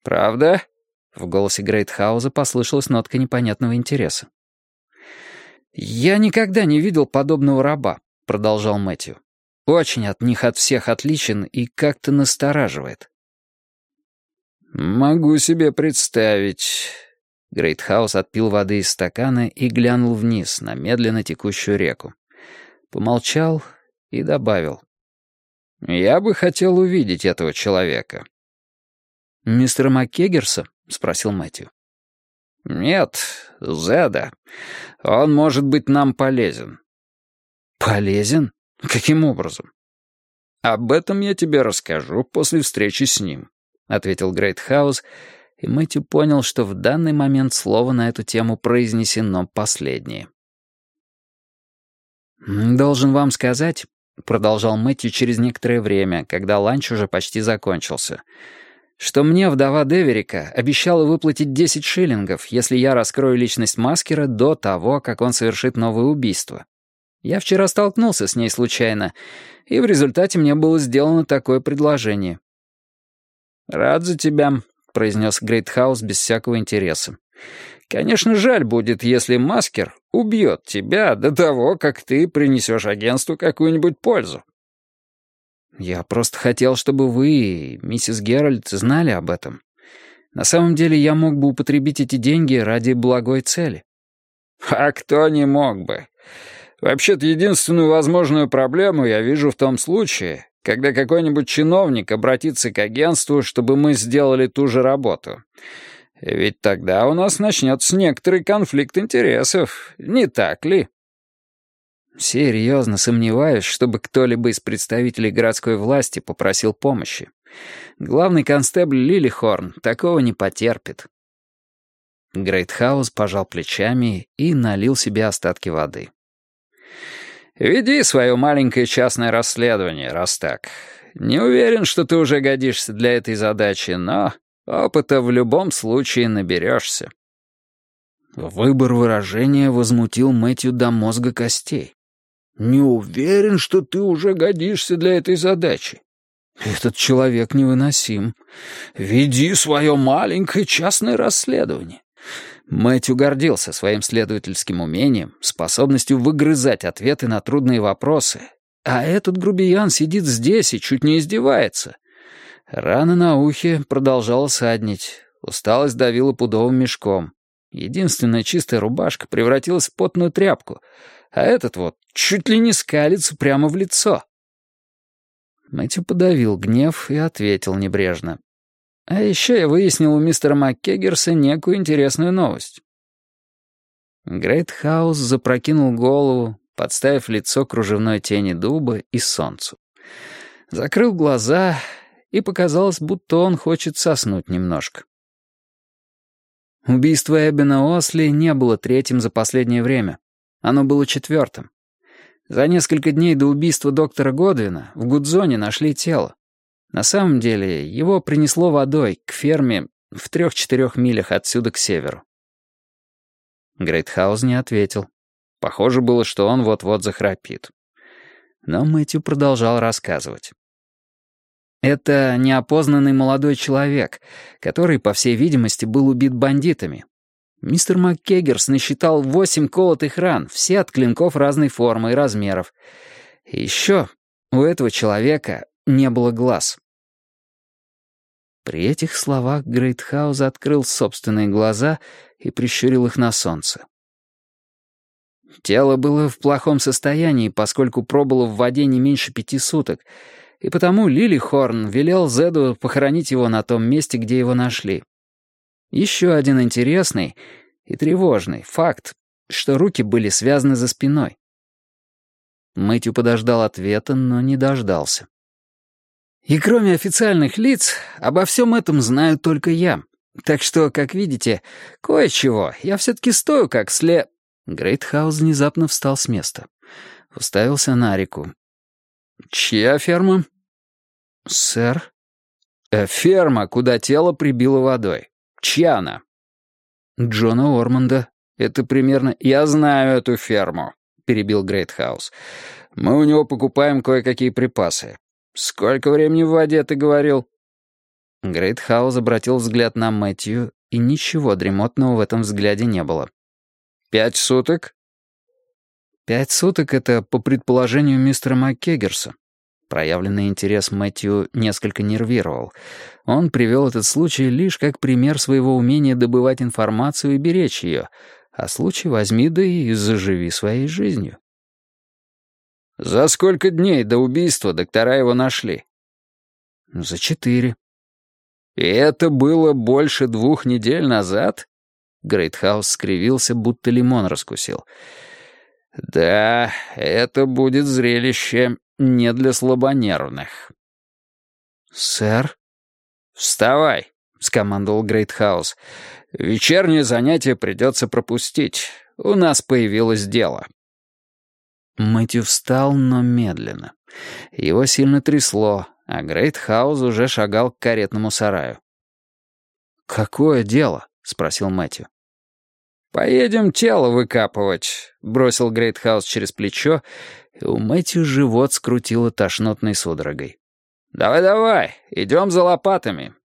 «Правда?» — в голосе Грейтхауза послышалась нотка непонятного интереса. «Я никогда не видел подобного раба», — продолжал Мэтью. «Очень от них от всех отличен и как-то настораживает». «Могу себе представить». Грейтхаус отпил воды из стакана и глянул вниз на медленно текущую реку. Помолчал и добавил. «Я бы хотел увидеть этого человека». «Мистера МакКеггерса?» — спросил Мэтью. «Нет, Зеда. Он может быть нам полезен». «Полезен? Каким образом?» «Об этом я тебе расскажу после встречи с ним», — ответил Грейтхаус, и Мэтью понял, что в данный момент слово на эту тему произнесено последнее. «Должен вам сказать», — продолжал Мэтью через некоторое время, когда ланч уже почти закончился, «что мне вдова Деверика обещала выплатить 10 шиллингов, если я раскрою личность Маскера до того, как он совершит новое убийство. Я вчера столкнулся с ней случайно, и в результате мне было сделано такое предложение». «Рад за тебя», — произнес Грейтхаус без всякого интереса. «Конечно, жаль будет, если Маскер убьет тебя до того, как ты принесешь агентству какую-нибудь пользу». «Я просто хотел, чтобы вы и миссис Геральт знали об этом. На самом деле я мог бы употребить эти деньги ради благой цели». «А кто не мог бы? Вообще-то единственную возможную проблему я вижу в том случае, когда какой-нибудь чиновник обратится к агентству, чтобы мы сделали ту же работу. Ведь тогда у нас начнется некоторый конфликт интересов, не так ли?» «Серьезно сомневаюсь, чтобы кто-либо из представителей городской власти попросил помощи. Главный констебль Лилихорн такого не потерпит». Грейтхаус пожал плечами и налил себе остатки воды. «Веди свое маленькое частное расследование, раз так. Не уверен, что ты уже годишься для этой задачи, но опыта в любом случае наберешься». Выбор выражения возмутил Мэтью до мозга костей. «Не уверен, что ты уже годишься для этой задачи. Этот человек невыносим. Веди свое маленькое частное расследование». Мэтью гордился своим следовательским умением, способностью выгрызать ответы на трудные вопросы. А этот грубиян сидит здесь и чуть не издевается. Рана на ухе продолжала саднить, усталость давила пудовым мешком. Единственная чистая рубашка превратилась в потную тряпку, а этот вот чуть ли не скалится прямо в лицо. Мэтью подавил гнев и ответил небрежно. «А еще я выяснил у мистера МакКеггерса некую интересную новость». Грейтхаус запрокинул голову, подставив лицо кружевной тени дуба и солнцу. Закрыл глаза, и показалось, будто он хочет соснуть немножко. Убийство Эббена Осли не было третьим за последнее время. Оно было четвертым. За несколько дней до убийства доктора Годвина в Гудзоне нашли тело. На самом деле, его принесло водой к ферме в 3-4 милях отсюда к северу. Грейтхаус не ответил. Похоже было, что он вот-вот захрапит. Но Мэтью продолжал рассказывать. Это неопознанный молодой человек, который, по всей видимости, был убит бандитами. Мистер МакКеггерс насчитал 8 колотых ран, все от клинков разной формы и размеров. И еще у этого человека не было глаз. При этих словах Грейтхаус открыл собственные глаза и прищурил их на солнце. Тело было в плохом состоянии, поскольку пробыло в воде не меньше 5 суток, и потому Лилихорн велел Зеду похоронить его на том месте, где его нашли. Еще один интересный и тревожный факт, что руки были связаны за спиной. Мэтью подождал ответа, но не дождался. «И кроме официальных лиц, обо всем этом знаю только я. Так что, как видите, кое-чего я все-таки стою как Грейтхаус внезапно встал с места. Уставился на реку. «Чья ферма?» «Сэр?» «Ферма, куда тело прибило водой. Чья она?» «Джона Орманда. Это примерно...» «Я знаю эту ферму», — перебил Грейтхаус. «Мы у него покупаем кое-какие припасы. Сколько времени в воде, ты говорил?» Грейтхаус обратил взгляд на Мэтью, и ничего дремотного в этом взгляде не было. 5 суток? 5 суток — это по предположению мистера МакКеггерса. Проявленный интерес Мэтью несколько нервировал. Он привел этот случай лишь как пример своего умения добывать информацию и беречь ее, а случай возьми да и заживи своей жизнью. «За сколько дней до убийства доктора его нашли?» «За 4». «И это было больше 2 недель назад?» Грейтхаус скривился, будто лимон раскусил. «Да, это будет зрелище не для слабонервных». «Сэр?» «Вставай», — скомандовал Грейтхаус. «Вечернее занятие придется пропустить. У нас появилось дело». Мэтью встал, но медленно. Его сильно трясло, а Грейтхаус уже шагал к каретному сараю. «Какое дело?» — спросил Мэтью. «Поедем тело выкапывать», — бросил Грейтхаус через плечо, и у Мэтью живот скрутило тошнотной судорогой. «Давай-давай, идем за лопатами.